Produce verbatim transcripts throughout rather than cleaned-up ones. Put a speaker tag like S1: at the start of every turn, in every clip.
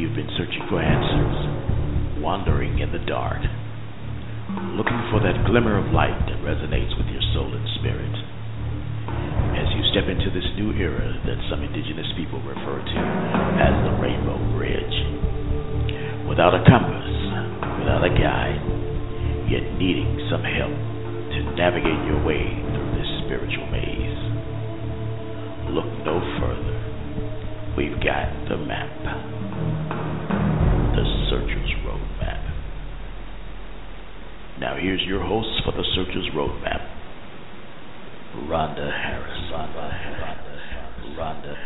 S1: You've been searching for answers, wandering in the dark, looking for that glimmer of light that resonates with your soul and spirit. As you step into this new era that some indigenous people refer to as the Rainbow Bridge. Without a compass, without a guide, yet needing some help to navigate your way through this spiritual maze. Look no further. We've got the map. The Searcher's Roadmap. Now here's your host for the Searcher's Roadmap, Rhonda Harris. Rhonda Harris. Rhonda.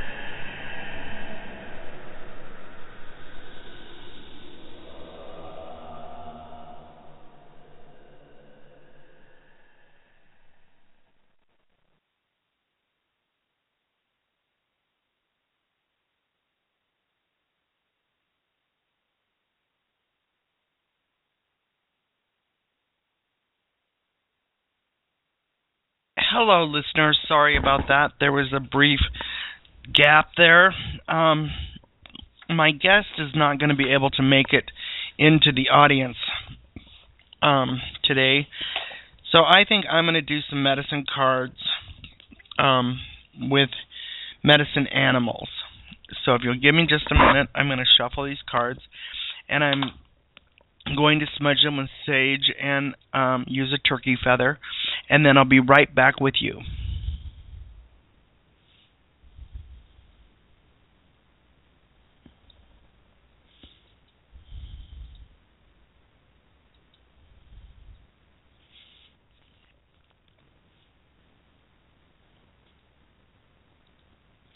S2: Hello, listeners. Sorry about that. There was a brief gap there. Um, my guest is not going to be able to make it into the audience um, today, so I think I'm going to do some medicine cards um, with medicine animals. So if you'll give me just a minute, I'm going to shuffle these cards, and I'm going to smudge them with sage and um, use a turkey feather, and then I'll be right back with you.